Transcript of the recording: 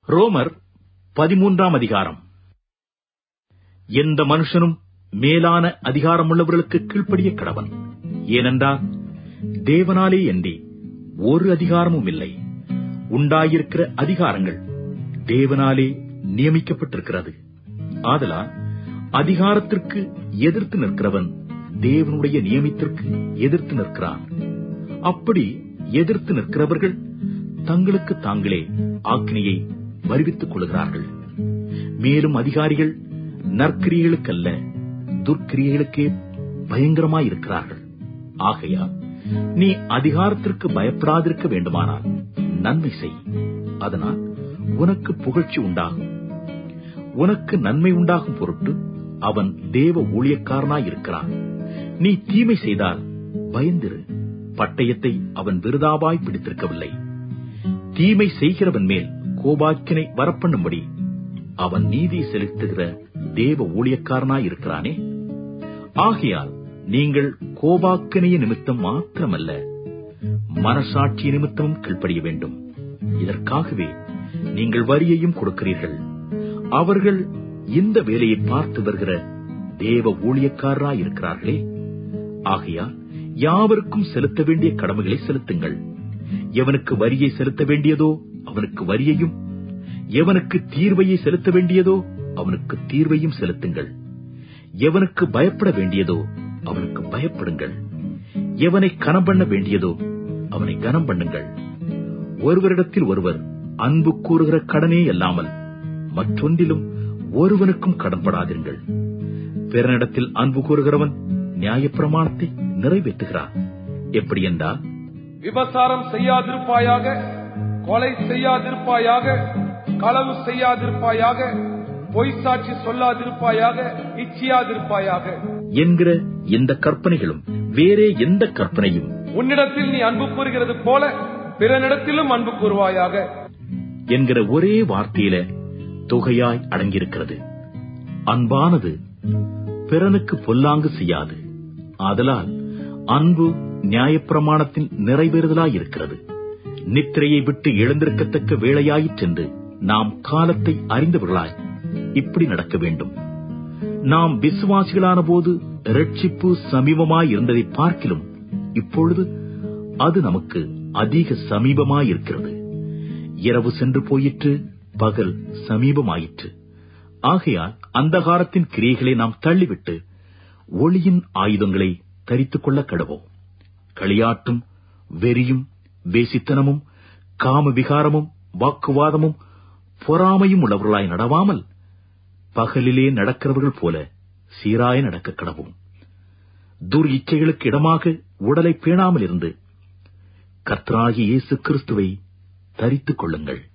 ரோமர் 13ஆம் அதிகாரம். எந்த மனுஷனும் மேலான அதிகாரமுள்ளவர்களுக்கு கீழ்ப்படிய கடவன். ஏனென்றால் தேவனாலே அன்றி ஒரு அதிகாரமும் இல்லை. உண்டாயிருக்கிற அதிகாரங்கள் தேவனாலே நியமிக்கப்பட்டிருக்கிறது. ஆதலால் அதிகாரத்திற்கு எதிர்த்து நிற்கிறவன் தேவனுடைய நியமத்திற்கு எதிர்த்து நிற்கிறான். அப்படி எதிர்த்து நிற்கிறவர்கள் தங்களுக்கு தாங்களே ஆக்கினையை வருவித்துக் கொள்கிறார்கள். மேலும் அதிகாரிகள் நற்கிரியைகளுக்கல்ல துர்க்கிரியைகளுக்கே பயங்கரமாயிருக்கிறார்கள். ஆகையால் நீ அதிகாரத்திற்கு பயப்படாதிருக்க வேண்டுமானால் நன்மை செய். அதனால் உனக்கு புகழ்ச்சி உண்டாகும். உனக்கு நன்மை உண்டாகும் பொருட்டு அவன் தேவ ஊழியக்காரனாயிருக்கிறான். நீ தீமை செய்தால் பயந்திரு. பட்டயத்தை அவன் விருதாவாய் பிடித்திருக்கவில்லை. தீமை செய்கிறவன் மேல் கோபாக்கினை வரப்பண்ணும்படி அவன் நீதி செலுத்துகிற தேவ ஊழியக்காரனாயிருக்கிறானே. ஆகையால் நீங்கள் கோபாக்கினைய நிமித்தம் மாத்திரமல்ல, மனசாட்சி நிமித்தமும் கீழ்ப்படிய வேண்டும். இதற்காகவே நீங்கள் வரியையும் கொடுக்கிறீர்கள். அவர்கள் இந்த வேலையை பார்த்து வருகிற தேவ ஊழியக்காரராயிருக்கிறார்களே. ஆகையால் யாவருக்கும் செலுத்த வேண்டிய கடமைகளை செலுத்துங்கள். எவனுக்கு வரியை செலுத்த வேண்டியதோ அவனுக்கு வரியையும், எவனுக்கு தீர்வையை செலுத்த வேண்டியதோ அவனுக்கு தீர்வையும் செலுத்துங்கள். எவனுக்கு பயப்பட வேண்டியதோ அவனுக்கு பயப்படுங்கள். எவனை கனம் பண்ண வேண்டியதோ அவனை கனம் பண்ணுங்கள். ஒருவரிடத்தில் ஒருவர் அன்பு கூறுகிற கடனே அல்லாமல் மற்றொன்றிலும் ஒருவனுக்கும் கடன்படாதீர்கள். பிறனிடத்தில் அன்பு கூறுகிறவன் நியாயப்பிரமாணத்தை நிறைவேற்றுகிறான். எப்படி என்றால், விபசாரம் செய்யாதிருப்பாயாக, கொலை செய்யாதிருப்பாயாக, களவு செய்யாதிருப்பாயாக, பொய் சாட்சி சொல்லாதிருப்பாயாக, இச்சியாதிருப்பாயாக என்கிற இந்த கற்பனைகளும் வேறே எந்த கற்பனையும், உன்னிடத்தில் நீ அன்பு கூறுகிறது போல பிறனிடத்திலும் அன்பு கூறுவாயாக என்கிற ஒரே வார்த்தையில தொகையாய் அடங்கியிருக்கிறது. அன்பானது பிறனுக்கு பொல்லாங்கு செய்யாது. ஆதலால் அன்பு நியாயப்பிரமாணத்தின் நிறைவேறுதலாயிருக்கிறது. நித்திரையை விட்டு எழுந்திருக்கத்தக்க வேளையாயிற்றென்று நாம் காலத்தை அறிந்தவர்களாய் இப்படி நடக்க வேண்டும். நாம் விசுவாசிகளான போது இரட்சிப்பு சமீபமாயிருந்ததை பார்க்கிலும் இப்பொழுது அது நமக்கு அதிக சமீபமாயிருக்கிறது. இரவு சென்று போயிற்று, பகல் சமீபமாயிற்று. ஆகையால் அந்தகாரத்தின் கிரியைகளை நாம் தள்ளிவிட்டு ஒளியின் ஆயுதங்களை தரித்துக் கொள்ள கடவோம். களியாட்டும் வெறியும் வேசித்தனமும் காம விகாரமும் வாக்குவாதமும் பொறாமையும் உள்ளவர்களாய் நடவாமல் பகலிலே நடக்கிறவர்கள் போல சீராய நடக்க கடவோம். துர் இச்சைகளுக்கு இடமாக உடலை பேணாமல் இருந்து கர்த்தராகிய இயேசு கிறிஸ்துவை தரித்துக் கொள்ளுங்கள்.